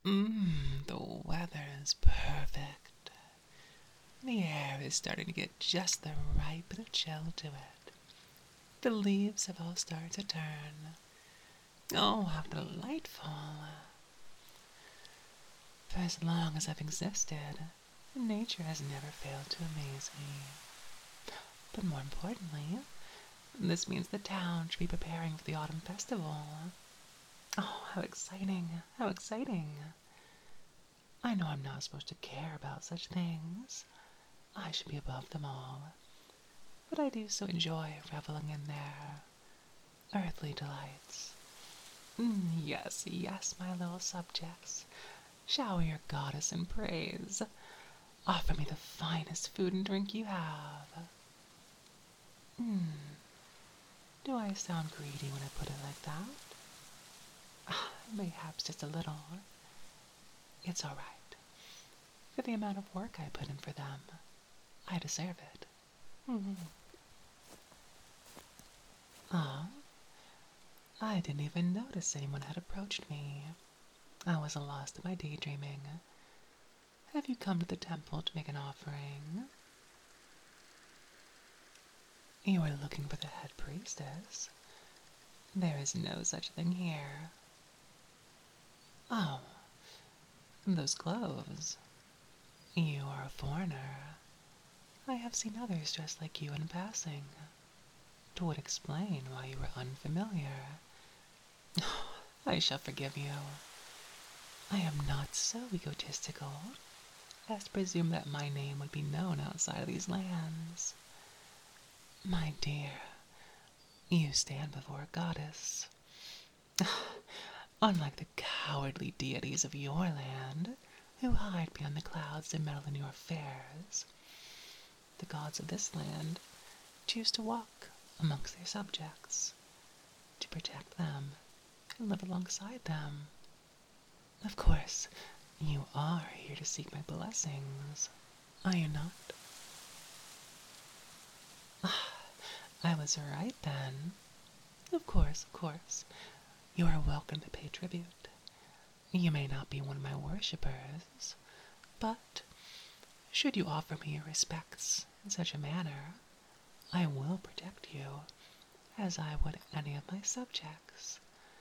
The weather is perfect. The air is starting to get just the right bit of chill to it. The leaves have all started to turn. Oh, how delightful. For as long as I've existed, nature has never failed to amaze me. But more importantly, this means the town should be preparing for the autumn festival. Oh, how exciting! How exciting! I know I'm not supposed to care about such things. I should be above them all. But I do so enjoy reveling in their earthly delights. Yes, yes, my little subjects. Shower your goddess in praise. Offer me the finest food and drink you have. Do I sound greedy when I put it like that? Mayhaps just a little. It's all right. For the amount of work I put in for them, I deserve it. Ah, I didn't even notice anyone had approached me. I was lost in my daydreaming. Have you come to the temple to make an offering? You are looking for the head priestess. There is no such thing here. Oh, those clothes. You are a foreigner. I have seen others dressed like you in passing. It would explain why you were unfamiliar. I shall forgive you. I am not so egotistical as to presume that my name would be known outside of these lands. My dear, you stand before a goddess. Unlike the cowardly deities of your land, who hide beyond the clouds to meddle in your affairs, the gods of this land choose to walk amongst their subjects, to protect them and live alongside them. Of course, you are here to seek my blessings, are you not? I was right then. Of course, of course. You are welcome to pay tribute. You may not be one of my worshippers, but should you offer me your respects in such a manner, I will protect you as I would any of my subjects.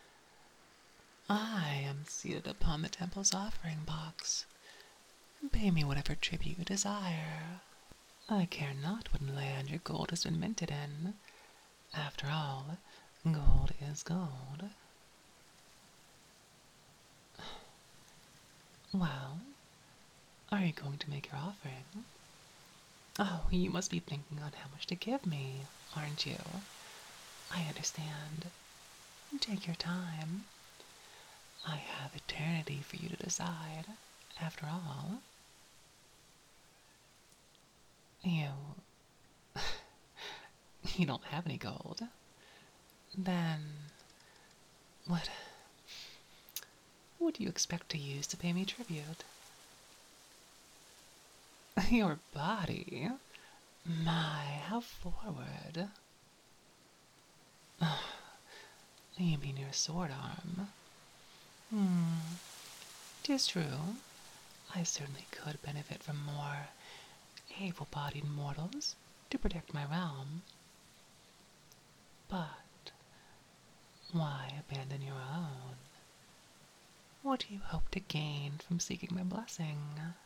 I am seated upon the temple's offering box. Pay me whatever tribute you desire. I care not what land your gold has been minted in. After all, gold is gold. Well, are you going to make your offering? Oh, you must be thinking on how much to give me, aren't you? I understand. Take your time. I have eternity for you to decide, after all. You... you don't have any gold. Then... what do you expect to use to pay me tribute? Your body? My, how forward. You mean your sword arm? 'Tis true. I certainly could benefit from more able-bodied mortals to protect my realm. But why abandon your own? What do you hope to gain from seeking my blessing?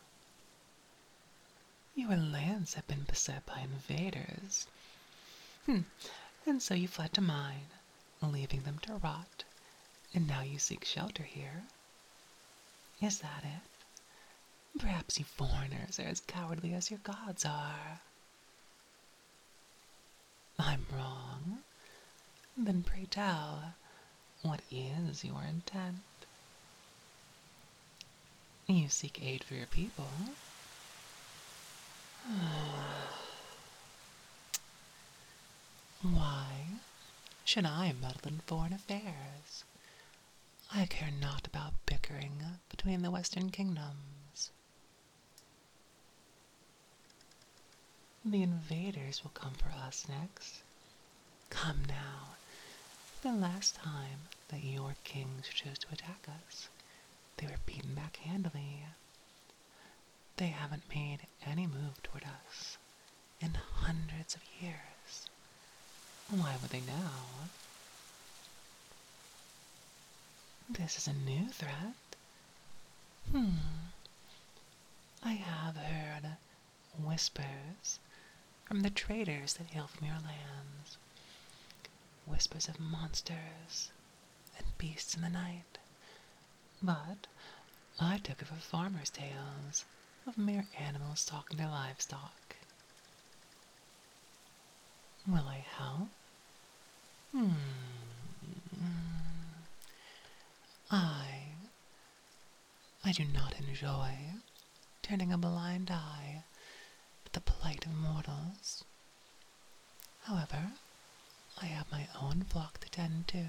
Your lands have been beset by invaders. And so you fled to mine, leaving them to rot, and now you seek shelter here. Is that it? Perhaps you foreigners are as cowardly as your gods are. I'm wrong. Then pray tell, what is your intent? You seek aid for your people. Why should I meddle in foreign affairs? I care not about bickering between the Western kingdoms. The invaders will come for us next. Come now. The last time that your kings chose to attack us, they were beaten back back handily. They haven't made any move toward us in hundreds of years. Why would they now? This is a new threat. I have heard whispers from the traders that hail from your lands. Whispers of monsters and beasts in the night. But I took it for farmers' tales of mere animals stalking their livestock. Will I help? I do not enjoy turning a blind eye to the plight of mortals. However, I have my own flock to tend to.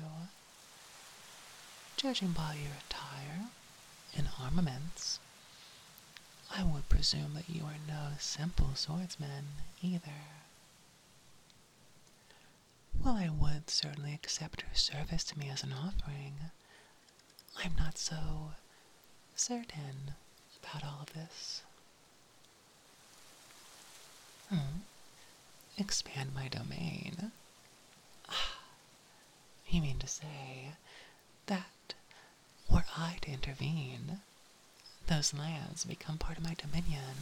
Judging by your attire and armaments, I would presume that you are no simple swordsman either. While I would certainly accept your service to me as an offering, I'm not so certain about all of this. Expand my domain? You mean to say that were I to intervene, those lands become part of my dominion?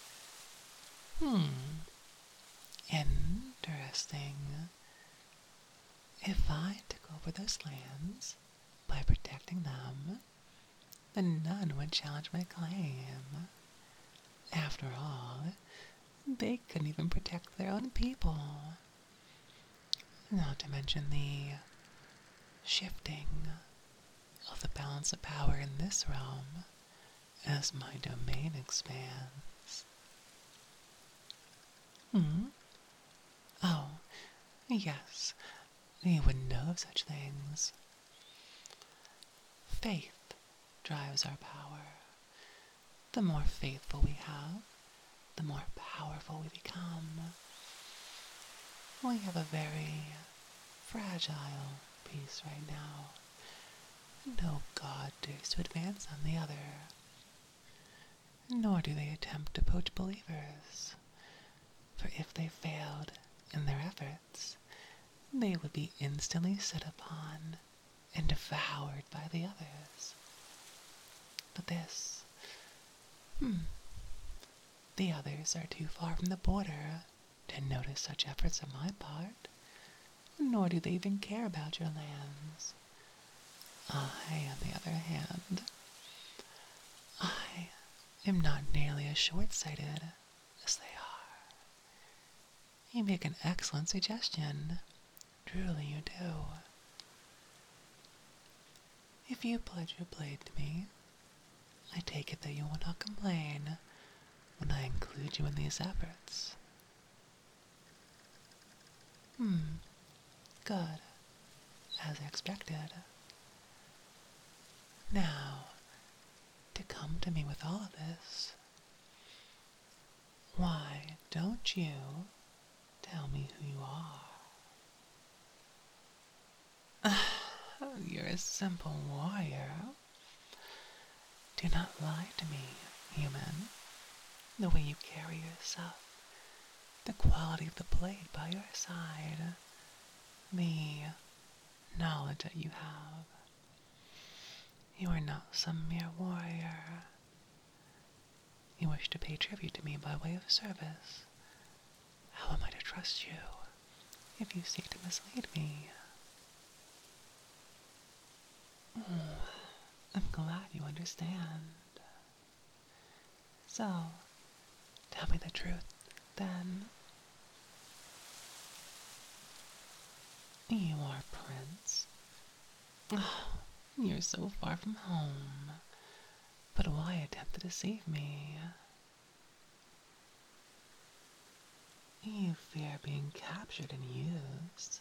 Interesting. If I took over those lands by protecting them, then none would challenge my claim. After all, they couldn't even protect their own people. Not to mention the shifting of the balance of power in this realm as my domain expands. Oh, yes, you would know of such things. Faith drives our power. The more faithful we have, the more powerful we become. We have a very fragile peace right now. No god dares to advance on the other, nor do they attempt to poach believers, for if they failed in their efforts, they would be instantly set upon and devoured by the others. But this, the others are too far from the border to notice such efforts on my part, nor do they even care about your lands. I, on the other hand, I am not nearly as short-sighted as they are. You make an excellent suggestion. Truly you do. If you pledge your blade to me, I take it that you will not complain when I include you in these efforts. Good. As expected. Now, to come to me with all of this, why don't you tell me who you are? You're a simple warrior. Do not lie to me, human. The way you carry yourself, the quality of the blade by your side, the knowledge that you have. You are not some mere warrior. You wish to pay tribute to me by way of service. How am I to trust you if you seek to mislead me? I'm glad you understand. So, tell me the truth, then. You are Prince. You're so far from home. But why attempt to deceive me? You fear being captured and used.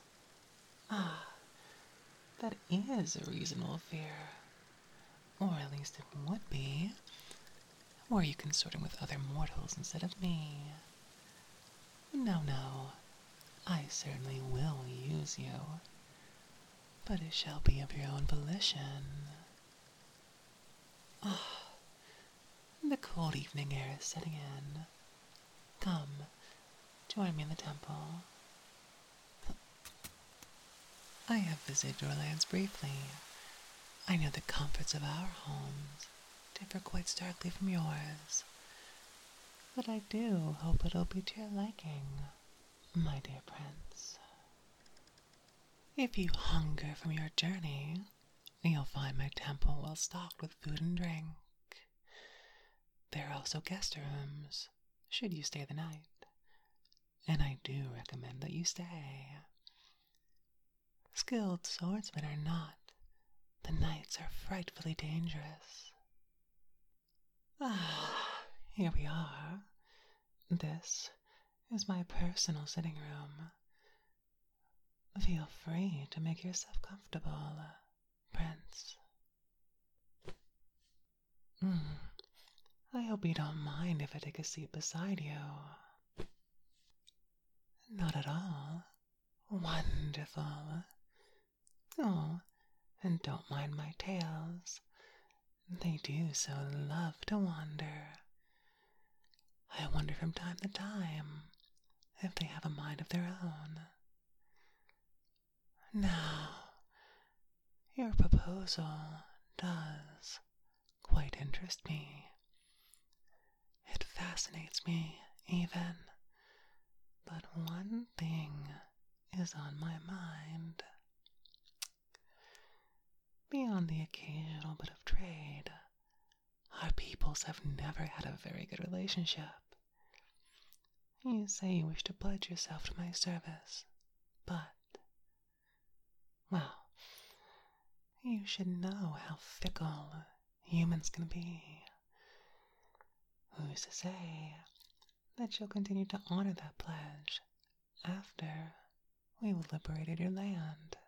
That is a reasonable fear. Or at least it would be, were you consorting with other mortals instead of me. No, I certainly will use you, but it shall be of your own volition. The cold evening air is setting in. Come, join me in the temple. I have visited your lands briefly. I know the comforts of our homes differ quite starkly from yours, but I do hope it'll be to your liking, my dear prince. If you hunger from your journey, you'll find my temple well stocked with food and drink. There are also guest rooms, should you stay the night, and I do recommend that you stay. Skilled swordsmen or not, the nights are frightfully dangerous. Here we are. This is my personal sitting room. Feel free to make yourself comfortable, Prince. I hope you don't mind if I take a seat beside you. Not at all. Wonderful. Oh, and don't mind my tales. They do so love to wander. I wonder from time to time if they have a mind of their own. Now, your proposal does quite interest me. It fascinates me, even. But one thing is on my mind. Beyond the occasional bit of trade, our peoples have never had a very good relationship. You say you wish to pledge yourself to my service, but, well, you should know how fickle humans can be. Who's to say that you'll continue to honor that pledge after we've liberated your land?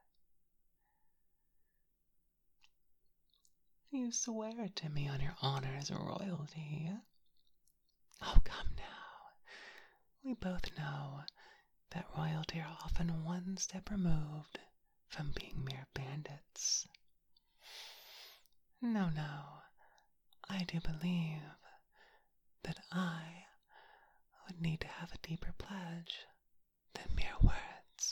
You swear it to me on your honor as royalty. Oh, come now. We both know that royalty are often one step removed from being mere bandits. No, I do believe that I would need to have a deeper pledge than mere words.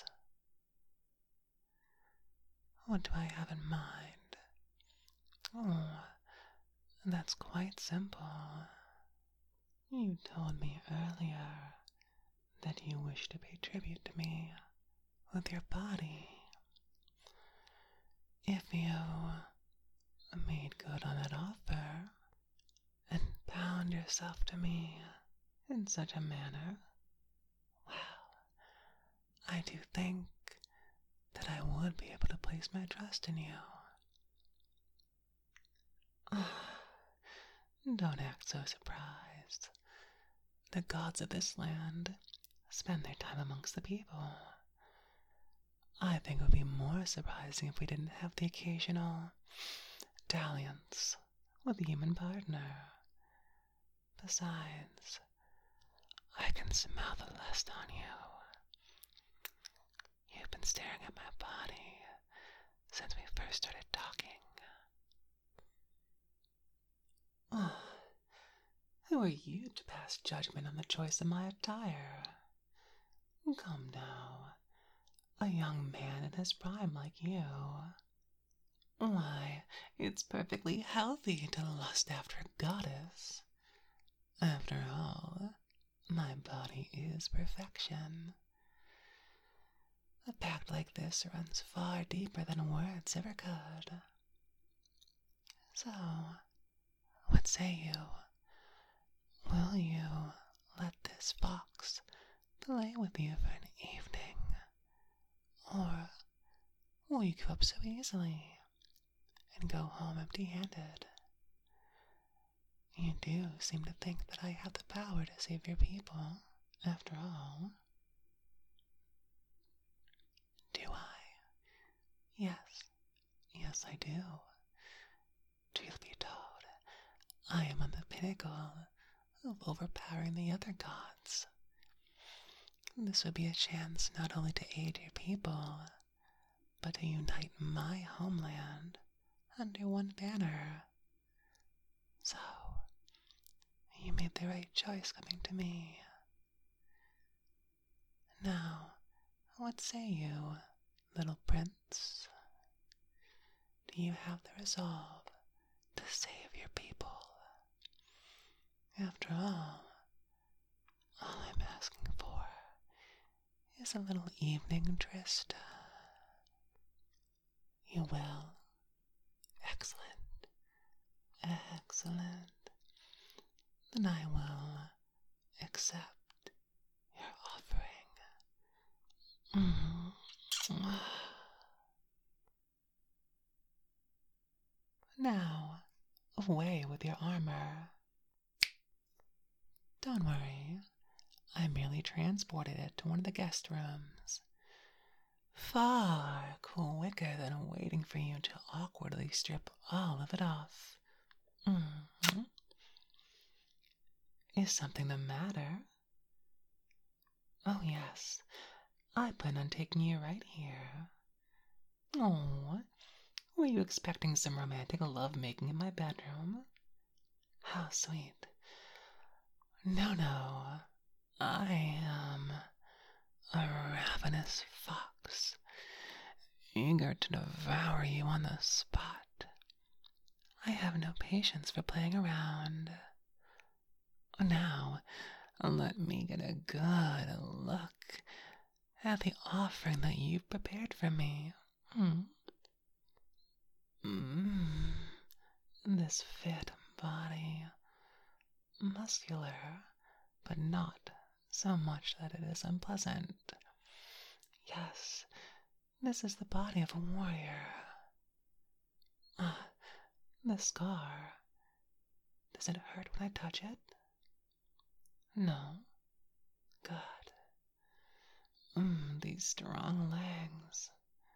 What do I have in mind? Oh, that's quite simple. You told me earlier that you wish to pay tribute to me with your body. If you made good on that offer and bound yourself to me in such a manner, well, I do think that I would be able to place my trust in you. Don't act so surprised. The gods of this land spend their time amongst the people. I think it would be more surprising if we didn't have the occasional dalliance with a human partner. Besides, I can smell the lust on you. You've been staring at my body since we first started talking. Who are you to pass judgment on the choice of my attire? Come now, a young man in his prime like you. Why, it's perfectly healthy to lust after a goddess. After all, my body is perfection. A pact like this runs far deeper than words ever could. So, what say you? Will you let this fox play with you for an evening? Or will you give up so easily and go home empty-handed? You do seem to think that I have the power to save your people, after all. Do I? Yes, I do. Truth be told, I am on the pinnacle of overpowering the other gods. This would be a chance not only to aid your people, but to unite my homeland under one banner. So, the right choice coming to me. Now, what say you, little prince? Do you have the resolve to save your people? After all I'm asking for is a little evening tryst. You will? Excellent. Excellent. Then I will accept your offering. Now, away with your armor. Don't worry, I merely transported it to one of the guest rooms. Far quicker than waiting for you to awkwardly strip all of it off. Is something the matter? Oh, yes, I plan on taking you right here. Oh, were you expecting some romantic love-making in my bedroom? How sweet. No, I am a ravenous fox, eager to devour you on the spot. I have no patience for playing around. Now, let me get a good look at the offering that you've prepared for me. This fit body, muscular, but not so much that it is unpleasant. Yes, this is the body of a warrior. The scar. Does it hurt when I touch it? No? Good. These strong legs.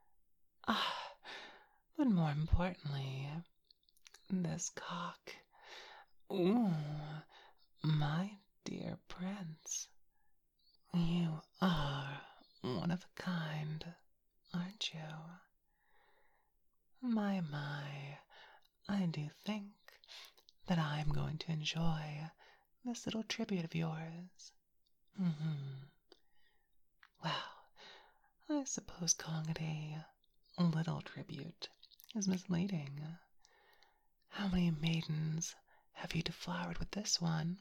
But more importantly, this cock. Ooh, my dear prince. You are one of a kind, aren't you? My, I do think that I'm going to enjoy this little tribute of yours. Well, I suppose calling it a little tribute is misleading. How many maidens have you deflowered with this one?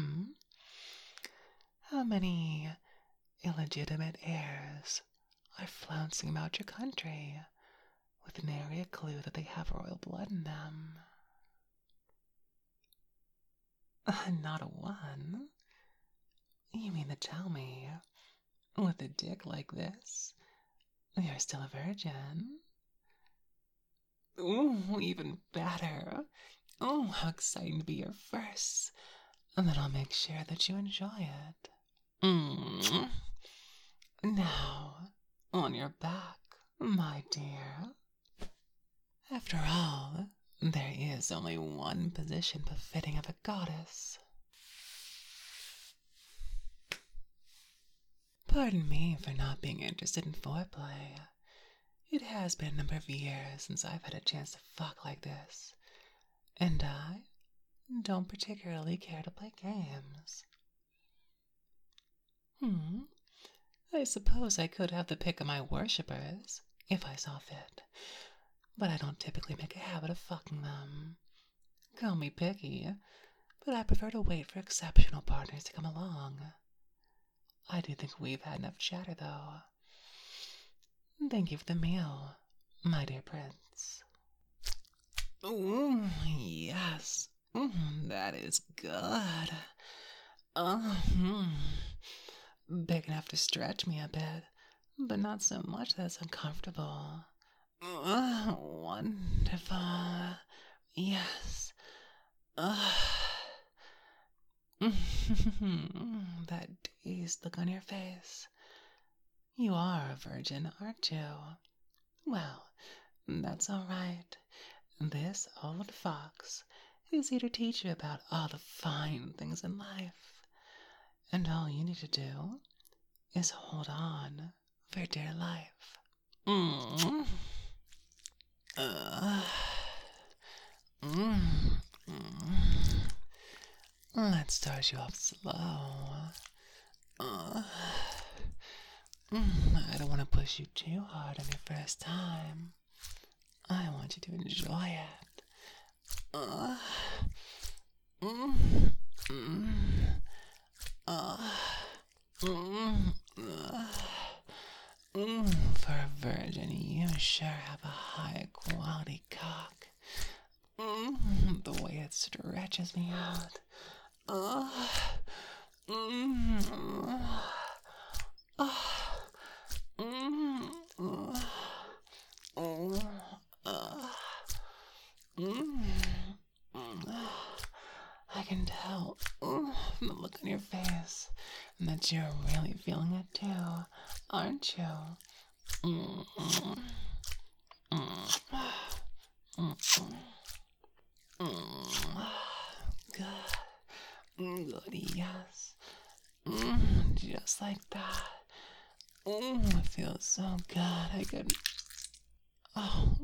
How many illegitimate heirs are flouncing about your country with nary a clue that they have royal blood in them? Not a one? You mean to tell me, with a dick like this, you're still a virgin? Ooh, even better. Oh, how exciting to be your first. And then I'll make sure that you enjoy it. Now, on your back, my dear. After all, there is only one position befitting of a goddess. Pardon me for not being interested in foreplay. It has been a number of years since I've had a chance to fuck like this, and I don't particularly care to play games. I suppose I could have the pick of my worshippers, if I saw fit, but I don't typically make a habit of fucking them. Call me picky, but I prefer to wait for exceptional partners to come along. I do think we've had enough chatter, though. Thank you for the meal, my dear prince. Ooh, yes. That is good. Big enough to stretch me a bit, but not so much that it's uncomfortable. Wonderful. Yes. That dazed look on your face. You are a virgin, aren't you? Well, that's all right. This old fox is here to teach you about all the fine things in life. And all you need to do is hold on for dear life. Let's start you off slow. I don't want to push you too hard on your first time. I want you to enjoy it. For a virgin, you sure have a high quality cock. The way it stretches me out. I can tell from the look on your face that you're really feeling it too, aren't you? Good, yes. Just like that. It feels so good. I could. Oh,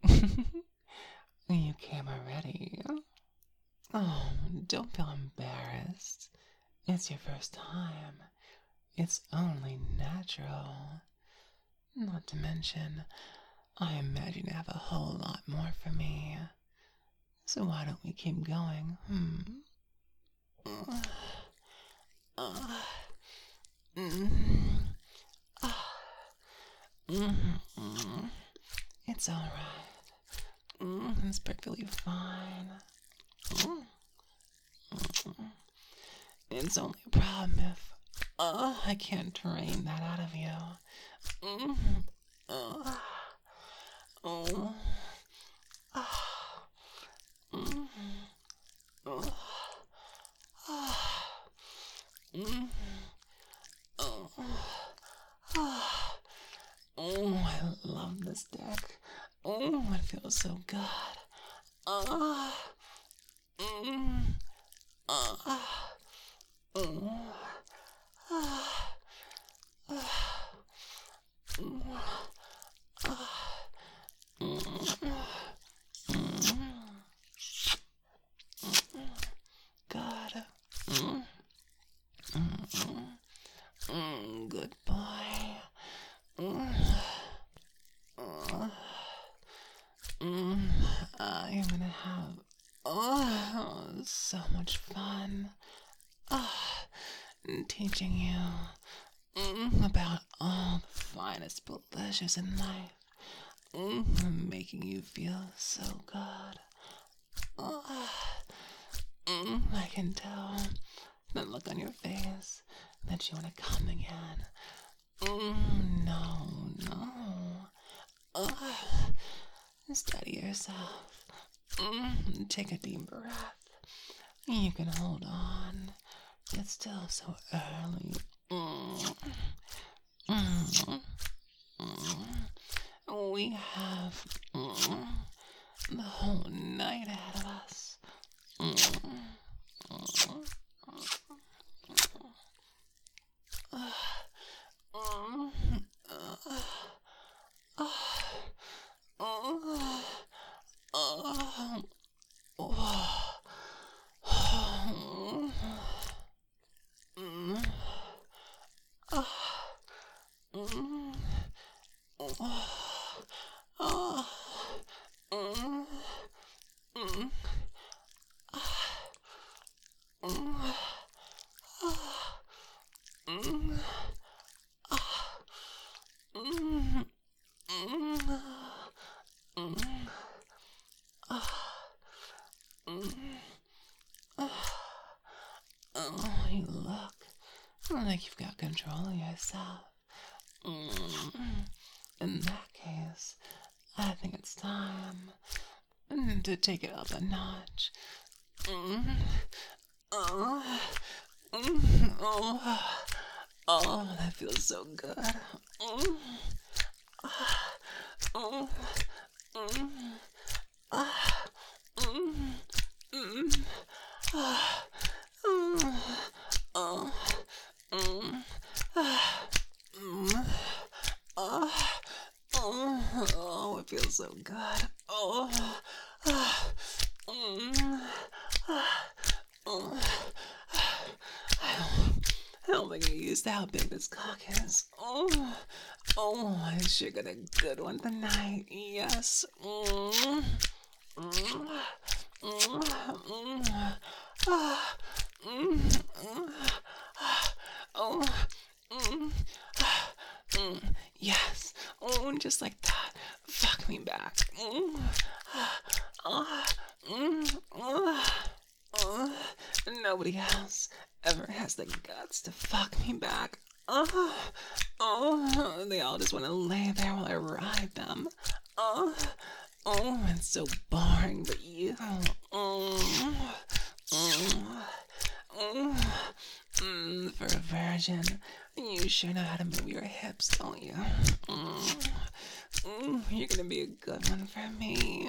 you came already. Oh, don't feel embarrassed. It's your first time. It's only natural. Not to mention, I imagine you have a whole lot more for me. So why don't we keep going, It's alright. It's perfectly fine. It's only a problem if I can't drain that out of you. I love this deck. It feels so good. God. Good boy. I'm gonna have so much fun teaching you about all the finest pleasures in life, making you feel so good. I can tell the look on your face that you want to come again. No. Steady yourself. Take a deep breath. You can hold on. It's still so early. We have the whole night ahead of us. You look like you've got control of yourself. In that case, I think it's time to take it up a notch. Oh, that feels so good. Oh, it feels so good. I don't think you're used to how big this cock is. I sure got a good one tonight. Yes. Yes. Just like that. Fuck me back. Nobody else ever has the guts to fuck me back. They all just want to lay there while I ride them. It's so boring, but you. For a virgin, you sure know how to move your hips, don't you? You're gonna be a good one for me.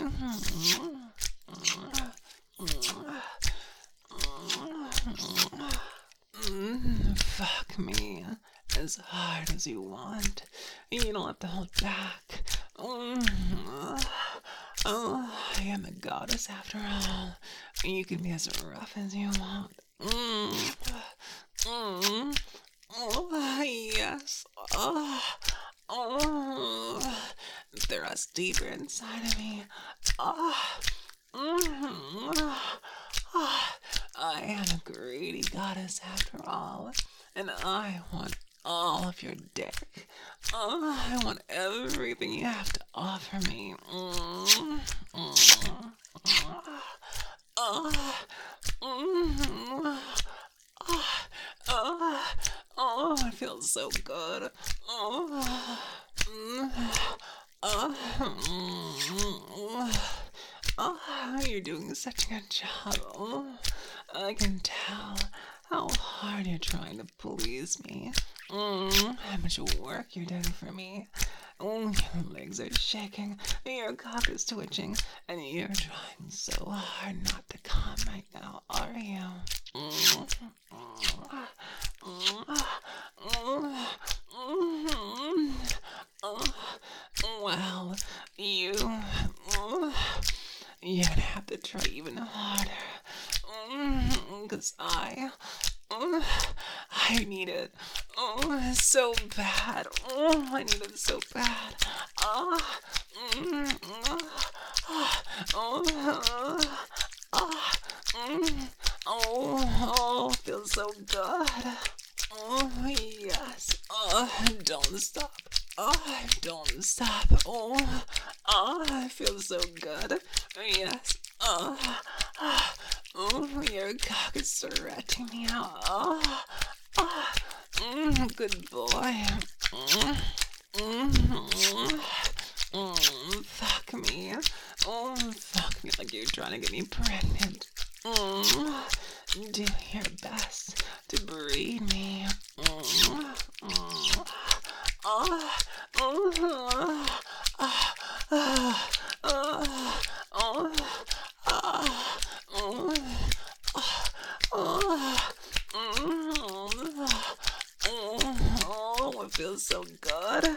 Fuck me as hard as you want. You don't have to hold back. I am a goddess after all. You can be as rough as you want. Yes. Thrust deeper inside of me. I am a greedy goddess after all, and I want all of your dick. I want everything you have to offer me. It feels so good. You're doing such a good job. I can tell how hard you're trying to please me. How much work you're doing for me. Your legs are shaking, your cock is twitching, and you're trying so hard not to come right now, are you? Well, you're gonna have to try even harder. 'Cause I need it. So bad. I need it so bad. Feels so good. Yes. Don't stop. Don't stop. I feel so good. Yes. Your cock is stretching me out. Good boy. Fuck me. Fuck me like you're trying to get me pregnant. Do your best to breed me. It feels so good.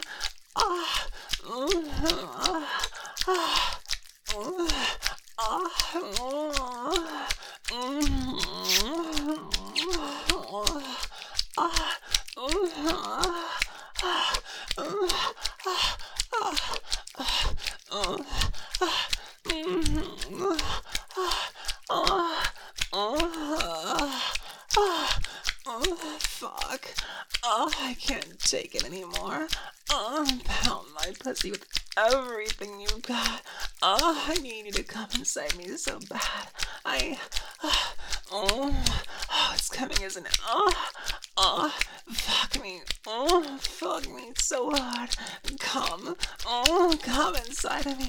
Fuck. I can't take it anymore. Pound my pussy with everything you got. I need you to come inside me so bad. It's coming, isn't it? Fuck me. Fuck me so hard. Come. Come inside of me.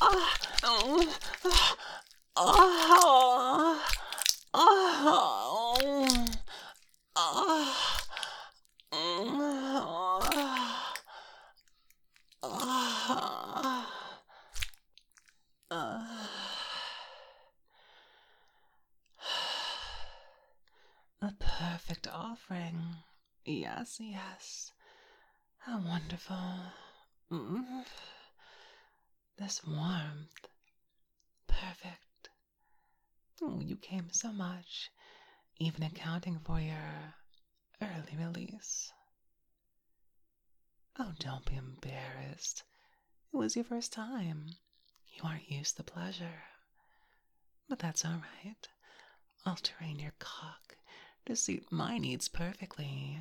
A perfect offering. Yes, yes. How wonderful. This warmth. Perfect. You came so much. even accounting for your early release. Oh, don't be embarrassed. It was your first time. You aren't used to pleasure. But that's all right. I'll train your cock to suit my needs perfectly.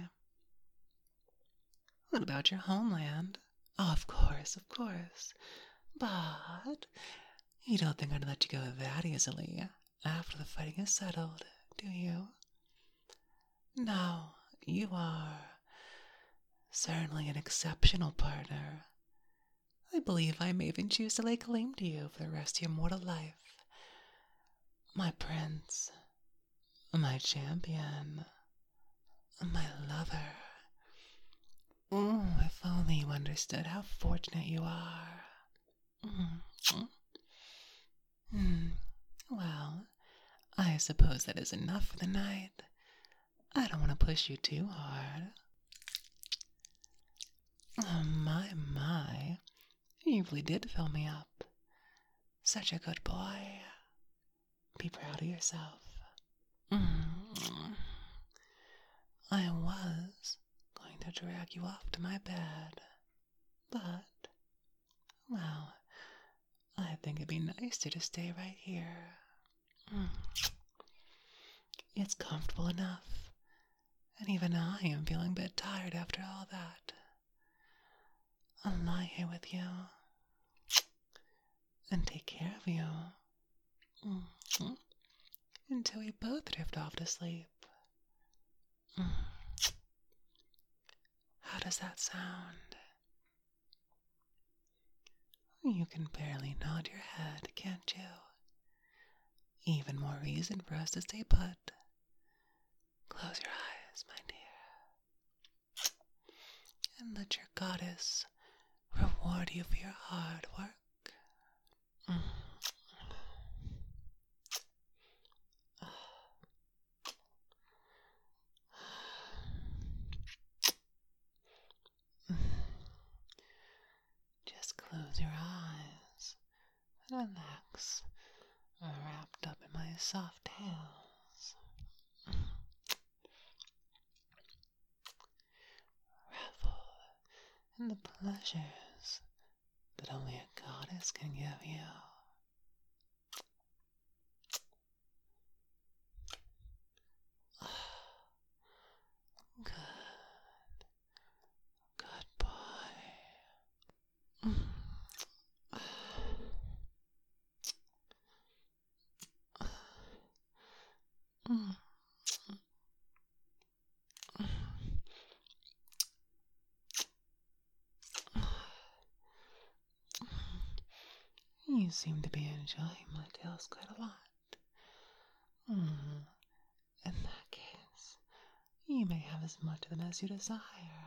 What about your homeland? Oh, of course, of course. But you don't think I'd let you go that easily after the fighting is settled, do you? No, you are certainly an exceptional partner. I believe I may even choose to lay claim to you for the rest of your mortal life. My prince, my champion, my lover. If only you understood how fortunate you are. Well, I suppose that is enough for the night. I don't want to push you too hard. Oh, my. You really did fill me up. Such a good boy. Be proud of yourself. I was going to drag you off to my bed, but, well, I think it'd be nicer to stay right here. It's comfortable enough, and even I am feeling a bit tired after all that. I'll lie here with you and take care of you until we both drift off to sleep. How does that sound? You can barely nod your head, can't you? Even more reason for us to stay put. Close your eyes, my dear, and let your goddess reward you for your hard work. Just close your eyes and relax, wrapped up in my soft tails. Revel in the pleasures that only a goddess can give you. Good. Good boy. You seem to be enjoying my tales quite a lot. In that case, you may have as much of them as you desire.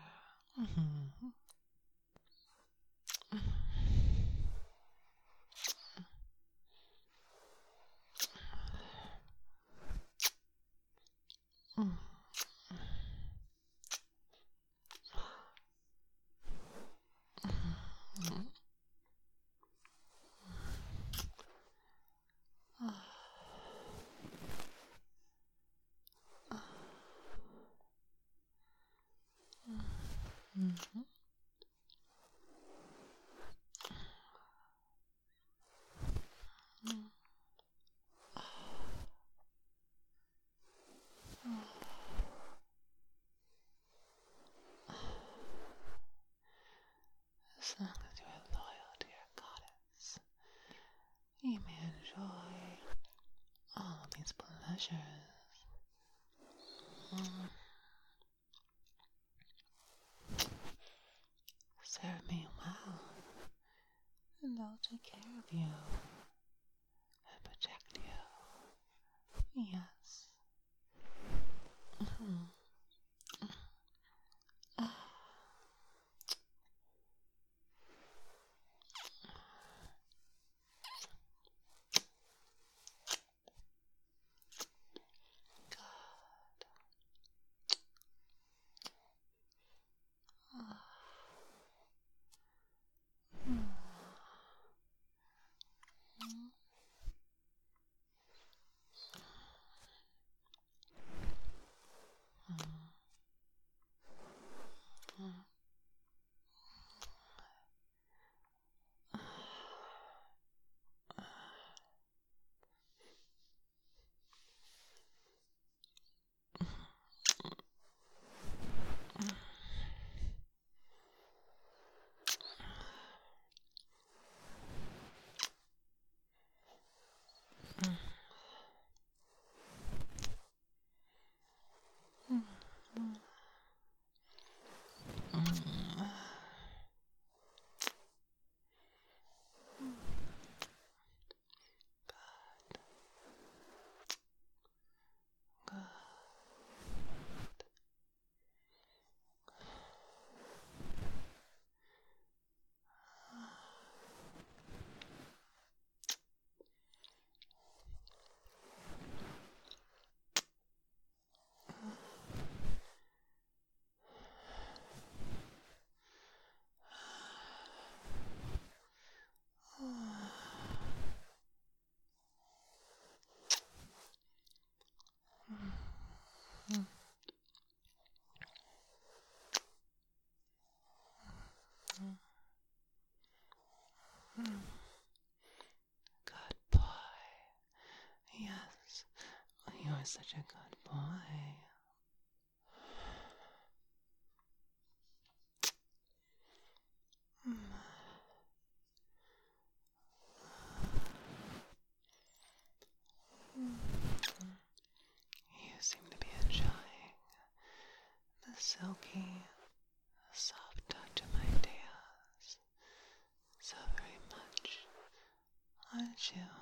As long as you are loyal to your goddess, you may enjoy all these pleasures. Serve me well, and I'll take care of you and protect you. Yes. was such a good boy. You seem to be enjoying the silky, soft touch of my tails so very much, aren't you?